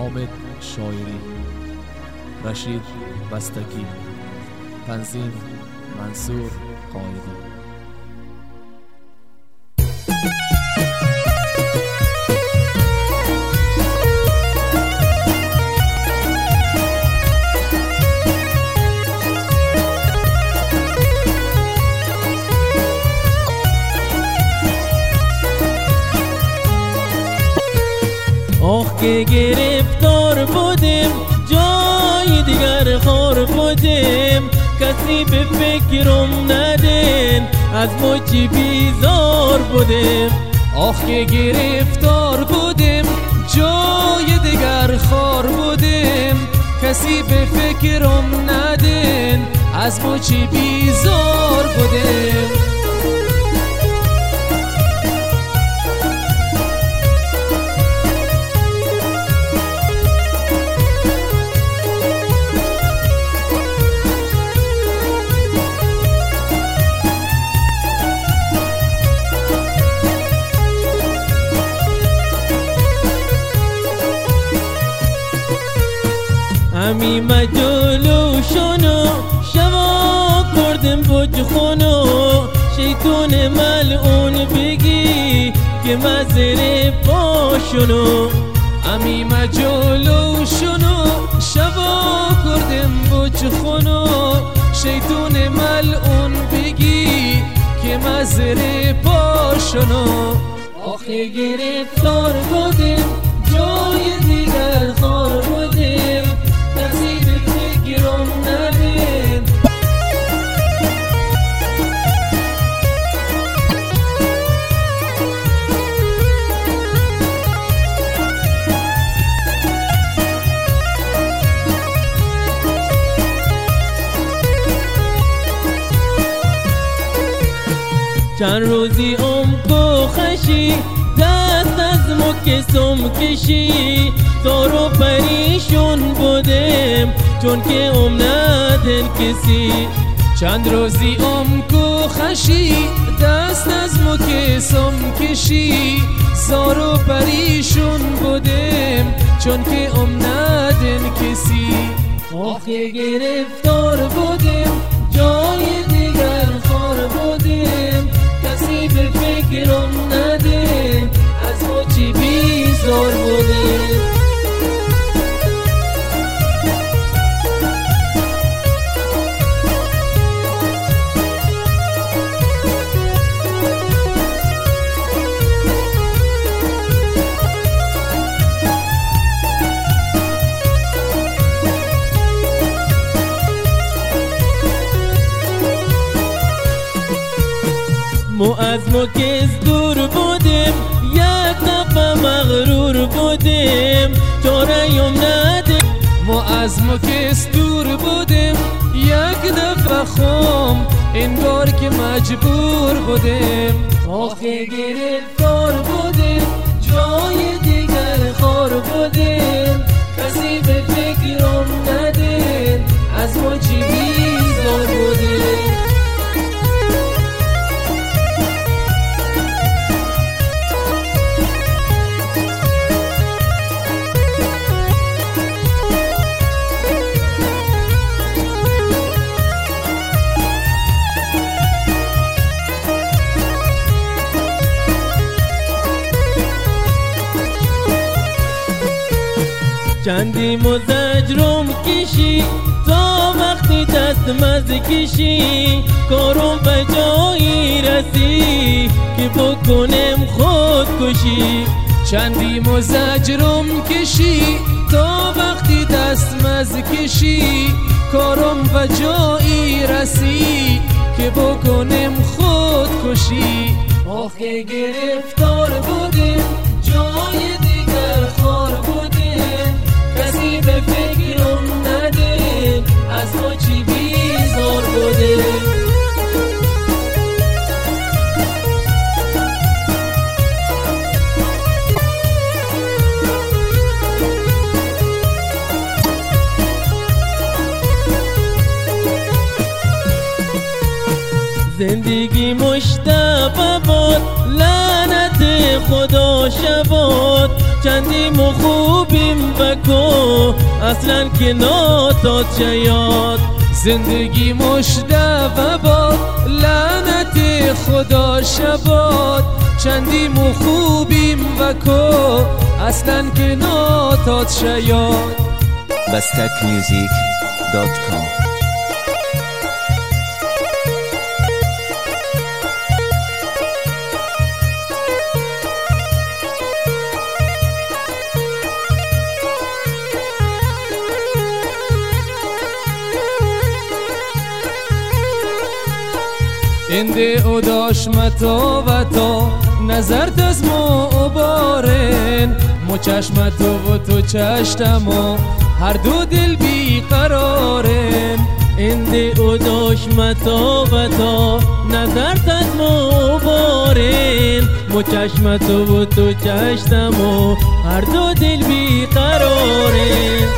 حامد شایری، رشید بستگی، تنظیم منصور قائدی. آخ که گرفتار بودیم جای دیگر خار بودیم، کسی به فکرم ندین از ما چی بیزار بودیم. آخ که گرفتار بودیم جای دیگر خار بودیم، کسی به فکرم ندین از ما چی بیزار بودیم. همی مجلوشونو شوا کردم بوج خونو، شیطون ملعون بگی که مزر پاشونو. همی مجلوشونو شوا کردم بوج خونو، شیطون ملعون بگی که مزر پاشونو. آخه گرفتار بودیم جای دیگر خار بودیم، کسی به فکرم ندین. چند روزی کو خشی دست از مکسم کشی، زار و پریشون بودیم چون که ندن کسی. چند روزی کو خشی دست از مکسم کشی، زار و پریشون بودیم چون که ندن کسی. آخه گرفتار بودیم جای دیگر خار بودیم، کسی به فکرم ندین از ما چی بیزار بودیم. مو از مکس دور بودیم یک دفعه مغرور بودیم، چاره‌ام ندیم. ما از مکس دور بودیم یک دفعه خم انگار که مجبور بودیم. آخه گرفتار بودیم جای دیگر خار بودیم، کسی به فکرم ندین از ما چی بیزار بودیم. چندی مزجرم کشی تا وقتی دست مز کشی، کارم به جایی رسی که بکنم خودکشی. چندی مزجرم کشی تا وقتی دست مز کشی، کارم به جایی رسی که بکنم خودکشی. آخه گرفتار بودیم جای دیگر خار بودیم، کسی به فکرم ندین از ما چی بیزار بودیم. زندگی مشتبه بود لعنت خدا شباد چندیم و خوبیم بکو اصلا که ناتاد شیاد زندگی مشتبه باد لعنت خدا شباد چندیم و خوبیم وکو اصلا که ناتاد شیاد. bastakmusic.com انده او داشت متا و تا نظرت از ما عبارن مو چشمت و تو چشتم و هر دو دل بی قرارن. انده او داشت متا و تا نظرت از ما عبارن مو چشمت و تو چشتم و هر دو دل بی قرارن.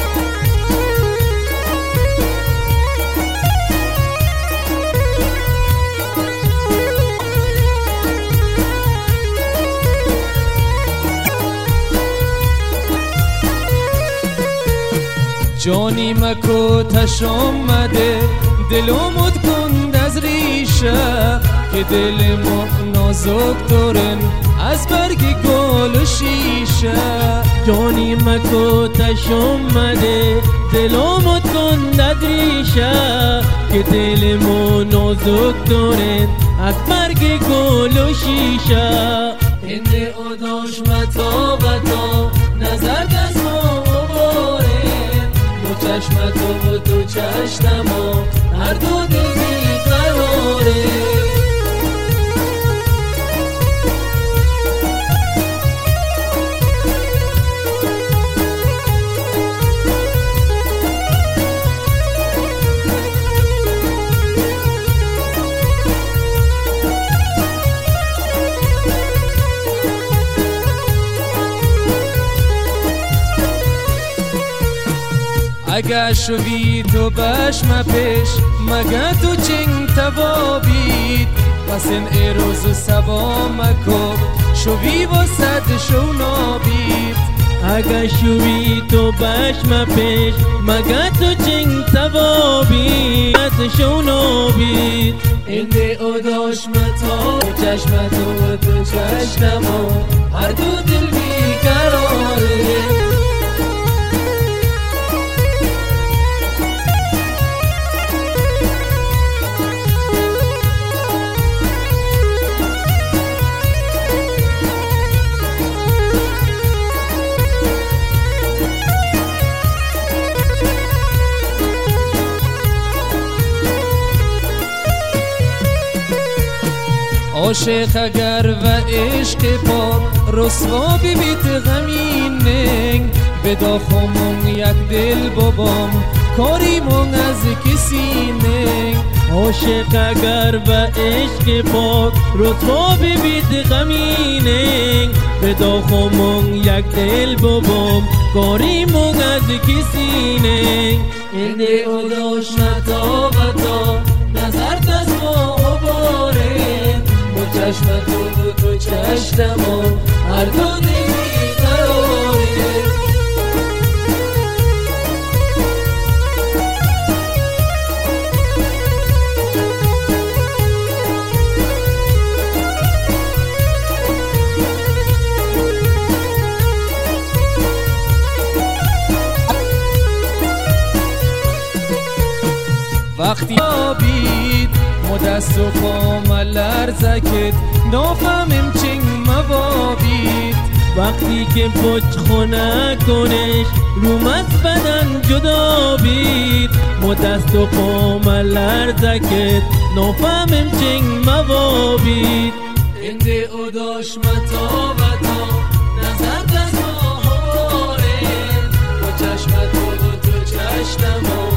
جانی مکو تش آمده دلمت کند از ریشه که دل ما نازک دارن از برگ گل و شیشه. جانی مکو تش آمده دلمت کند از ریشه که دل ما نازک دارن از برگ گل و شیشه. انده او داشت متا و تا نظر از ما چشمت و تو چشتم و هر دو دل بی قراره. اگه شوی تو بشم پیش مگه تو چنگ توابید پس این ایروز و سبا مکو شوی و صد شو نابید. اگه شوی تو بشم پیش مگه تو چنگ توابید شو نابید. انده او داشت متا و چشمت و تو چشتم و هر دو دل بی قراره. عاشق اگر و عشق پاک رسوا بیت غمینه بدا خمون یک دل بابام کاریمون از کسی نه. عاشق اگر و عشق پاک رسوا بیت غمینه بدا خمون یک دل بابام کاریمون از کسی نه. انده او داشت متا و تا نظرت از ما عباره چشمت و تو چشتم و هر دو دلی قراره. وقتی آبید مدست و پام لرزه کد نافهمم چنگ موابید. وقتی که پچ خونه کنش روم از بدن جدا بید مدست و پام لرزه کد نافهمم چنگ موابید. انده او داشت متا و تا نظر از ما هواره با چشمت و تو چشتم